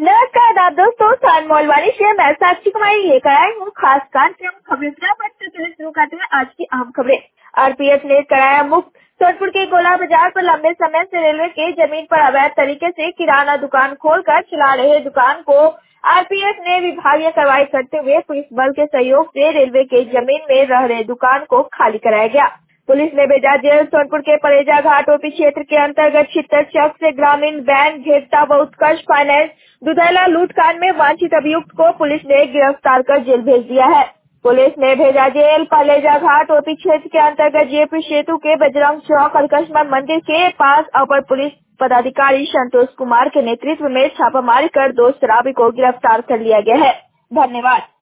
नमस्कार आप दोस्तों, सान मोलवानी से मैं साक्षी कुमारी लेकर आई हूँ खास कार्यक्रम खबरें के लिए। शुरू करते हैं आज की अहम खबरें। आरपीएफ ने कराया मुक्त। सोनपुर के गोला बाजार पर लंबे समय से रेलवे के जमीन पर अवैध तरीके से किराना दुकान खोलकर चला रहे दुकान को आरपीएफ ने विभागीय कार्रवाई करते हुए पुलिस बल के सहयोग से रेलवे के जमीन में रह रहे दुकान को खाली कराया गया। पुलिस ने भेजा जेल। सोनपुर के परेजा घाट ओपी क्षेत्र के अंतर्गत छितर चौक से ग्रामीण बैंक घेरता व उत्कर्ष फाइनेंस दुधैला लूटकांड में वांछित अभियुक्त को पुलिस ने गिरफ्तार कर जेल भेज दिया है। पुलिस ने भेजा जेल। परेजा घाट ओपी क्षेत्र के अंतर्गत जेपी सेतु के बजरंग चौक अलकस्मा मंदिर के पास अपर पुलिस पदाधिकारी संतोष कुमार के नेतृत्व में छापामारी कर 2 शराबी को गिरफ्तार कर लिया गया है। धन्यवाद।